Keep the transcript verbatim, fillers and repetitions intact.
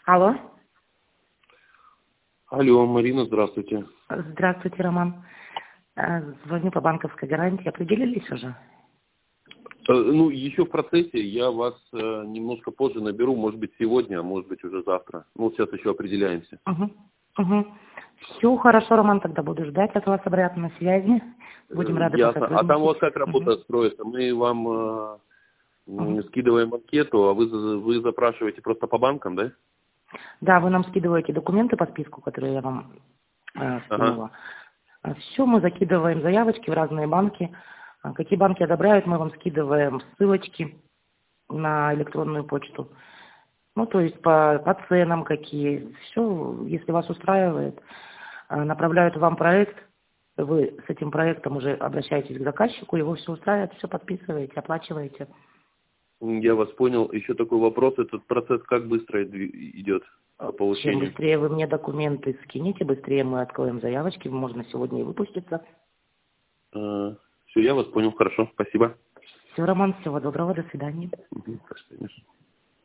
Алло. Алло, Марина, здравствуйте. Здравствуйте, Роман. Э, Звоню по банковской гарантии. Определились уже? Э, Ну, еще в процессе, я вас э, немножко позже наберу, может быть, сегодня, а может быть, уже завтра. Ну, вот сейчас еще определяемся. Угу. Угу. Все хорошо, Роман, тогда буду ждать от вас обратно на связи. Будем Э, рады Ясно. А там у посотрудничать. вас как Угу. работа строится? Мы вам э, м, Угу. скидываем анкету, а вы, за- вы запрашиваете просто по банкам, да? Да, вы нам скидываете документы по списку, которые я вам э, Ага. скинула. Все, мы закидываем заявочки в разные банки. А Какие банки одобряют, мы вам скидываем ссылочки на электронную почту. Ну, то есть по, по ценам какие. Все, если вас устраивает, а, направляют вам проект, вы с этим проектом уже обращаетесь к заказчику, его все устраивает, все подписываете, оплачиваете. Я вас понял. Еще такой вопрос. Этот процесс как быстро идви- идет по Чем получению? быстрее вы мне документы скинете, быстрее мы откроем заявочки, можно сегодня и выпуститься. Все, я вас понял. Хорошо. Спасибо. Все, Роман, всего доброго, до свидания. Мгм, до свидания.